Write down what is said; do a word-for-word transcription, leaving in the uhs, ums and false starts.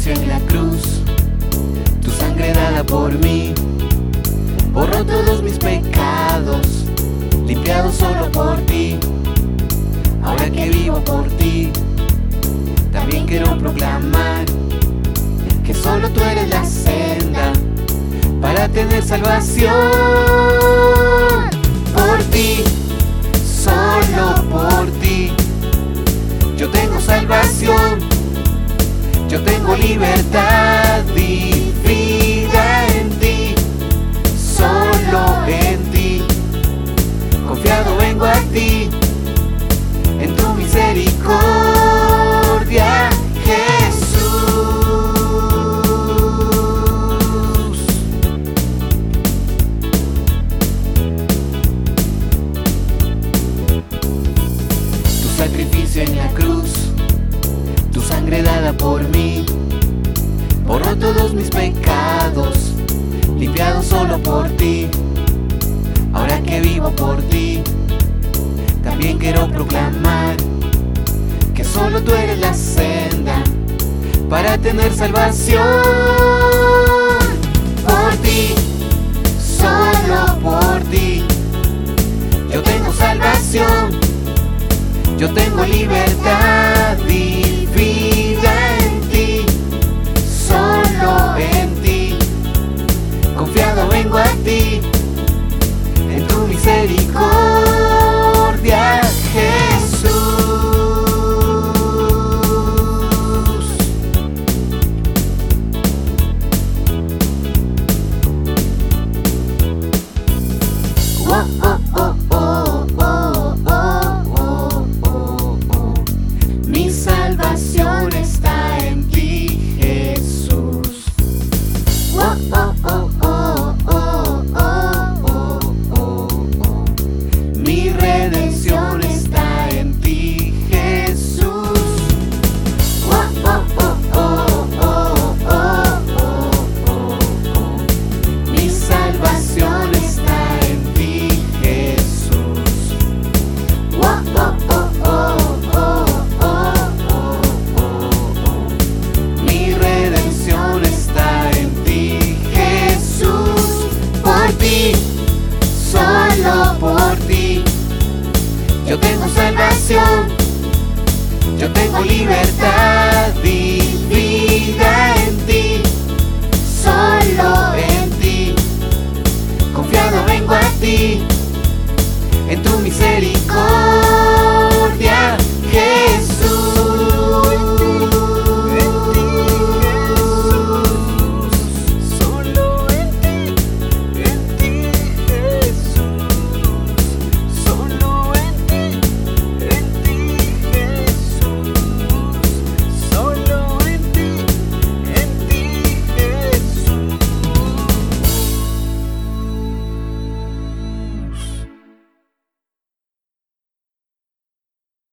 sacrificio en la cruz, tu sangre dada por mí, borró todos mis pecados, limpiado solo por ti. Ahora que vivo por ti, también quiero proclamar que solo tú eres la senda para tener salvación. Por ti, solo por ti, yo tengo salvación, yo tengo libertad y vida en ti, solo en ti, confiado vengo a ti, en tu misericordia, Jesús. Tu sacrificio en la cruz, tu sangre dada por mí, borró todos mis pecados, limpiado solo por ti. Ahora que vivo por ti, también quiero proclamar que solo tú eres la senda para tener salvación. Por ti, solo por ti, yo tengo salvación, yo tengo libertad y vida en ti, solo en ti, confiado vengo a ti, en tu misericordia, Jesús. Oh, oh, oh, oh, oh, oh, oh, oh, oh. Mi salvación está en ti, Jesús. Oh, oh, oh, oh, oh, oh, oh, oh, oh. Mi redención está en ti, Jesús. Oh, oh, oh, oh, oh, oh, oh, oh, oh. Mi salvación está en ti, Jesús. Oh, oh, oh, oh, oh, oh, oh, oh, oh. Mi redención está en ti, Jesús. Por ti, solo por ti, yo tengo salvación, yo tengo libertad y